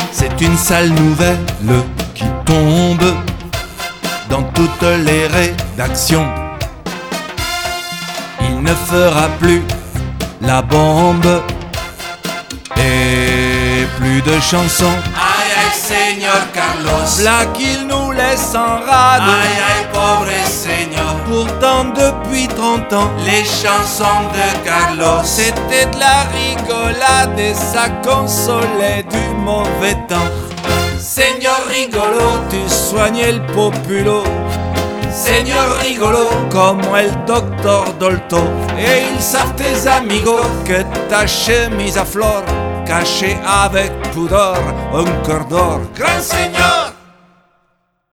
C'est une sale nouvelle qui tombe dans toutes les rédactions. Il ne fera plus la bombe et plus de chansons. Aïe aïe Señor Carlos, Là qu'il nous laisse en rade. aïe aïe pauvre Señor. Pourtant depuis 30 ans Les chansons de Carlos, c'était de la rigolade et ça consolait du mauvais temps. Señor Rigolo, Tu soignais le populo Señor Rigolo, comme el docteur Dolto. Et ils savent tes amigos que ta chemise à fleurs cachée avec pudeur un cœur d'or. Gran Señor.